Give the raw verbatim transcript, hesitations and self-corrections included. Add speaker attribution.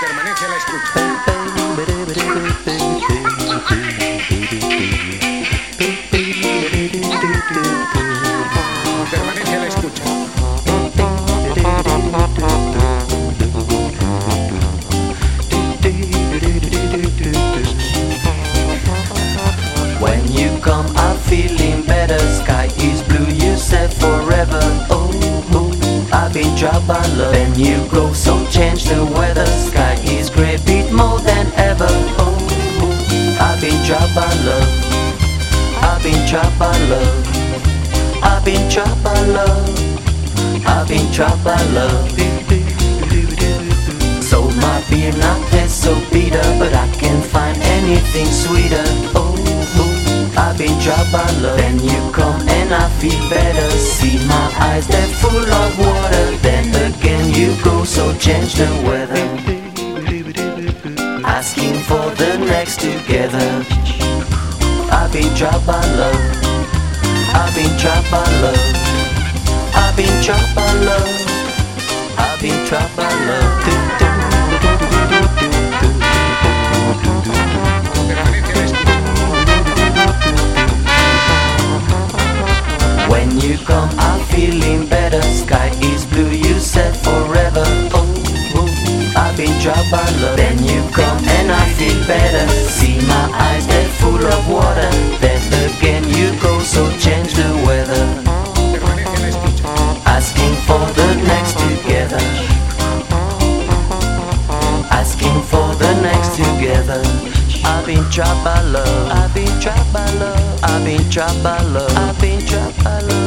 Speaker 1: Permanece a la escucha. Permanece a la escucha.
Speaker 2: When you come, I'm feeling better. Sky is blue, you said forever. Oh, oh, I've been dropped by love. Then you go, so change the weather. Sky is grey, beat more than ever. Oh, oh, I've been dropped by love. I've been dropped by love. I've been dropped by love. I've been dropped by love. So my beer not taste so bitter, but I can't find anything sweeter. Oh, oh, I've been dropped by love. Then you come and I feel better. See my eyes, they're full of water. Then again you go, so change the weather. Asking for the next together. I've been dropped by love. I've been trapped by love. I've been trapped by love. I've been trapped by love. When you come, I'm feeling better. Sky is blue, you said forever. Oh, oh, I've been trapped by love. Then you come and I feel better. See my eyes, they're full of water. Then again you go, so change the weather. Asking for the next together. Asking for the next together. I've been trapped by love. I've been trapped by love. I've been trapped by love. I've been trapped by love.